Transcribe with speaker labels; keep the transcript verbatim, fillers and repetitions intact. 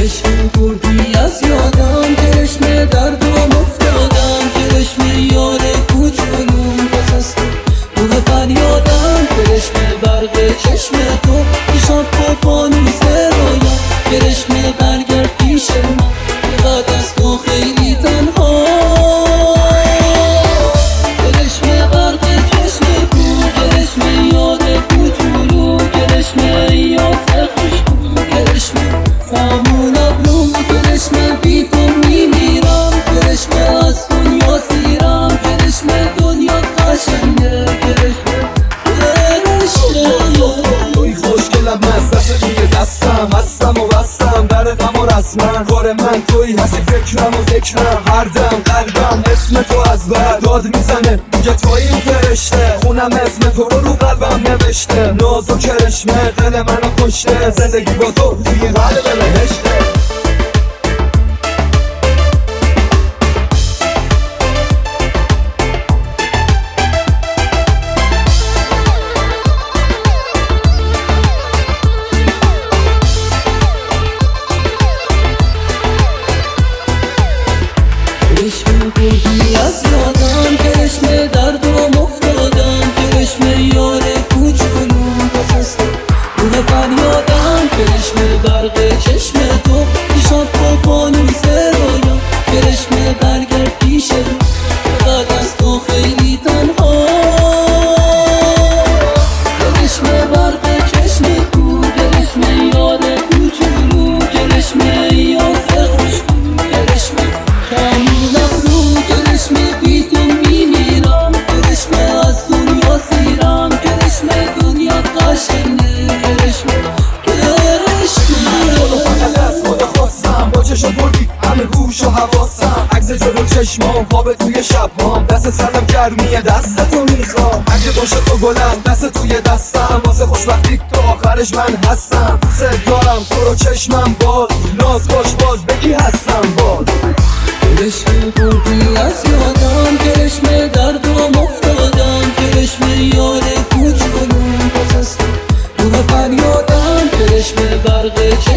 Speaker 1: کرشمه بردی از یادم، کرشمه دردم افتادم، کرشمه یار کوچولوم بسستم روح فریادم، کرشمه برق چشم تو پیشم تو فانوس رویام، کرشمه برگرد پیش من بعد از تو خیلی تنها، کرشمه برق چشم تو، کرشمه یار کوچولو، کرشمه یاسر خوشبو، کرشمه خامون ابروم، کرشمه بی تو میمیرم، کرشمه از دنیا سیرم، کرشمه دنیا قشنگه، کرشمه کرشمه
Speaker 2: توی خوشگلم از دست توی دستم، هستم و بستم در غم و رسمن، کار من توی هستی فکرم و ذکرم، هر دم قلبم اسم تو از بر داد میزنه میگه توی این فرشته، خونم اسم تو رو رو قلبم نوشته، ناز و کرشمه دل منو کشته، زندگی با تو توی قلب بهشته.
Speaker 1: کرشمه بردی از یادم، کرشمه دردم افتادم، کرشمه یار کوچولوم بسستم روح فریادم، کرشمه برق چشم تو پیشم تو فانوس رویام، کرشمه برگرد پیش من بعد از تو خیلی تنها، کرشمه برق چشم تو، کرشمه یار کوچولو، کرشمه یاسر خوشبو، کرشمه کامونم رو، کرشمه بی تو میمیرم، کرشمه از دنیا سیرم، کرشمه دنیا قشنگه، کرشمه کرشمه
Speaker 2: خدا فقط از خدا خواستم با چشم بردی همه گوش و حواسم، عکس جلو چشمام خواب توی شبام، دست سردم گرمیه دست تو میخوام، اگه باشه تو گلم دست توی دستم، واسه خوشبختی تا آخرش من هستم، ست دارم تو رو چشمم باز، ناز باش باز بگی هستم باز.
Speaker 1: کرشمه بردی از یادم، کرشمه دردم افتادم، کرشمه یار کوچولوم بسستم روح فریادم، کرشمه برق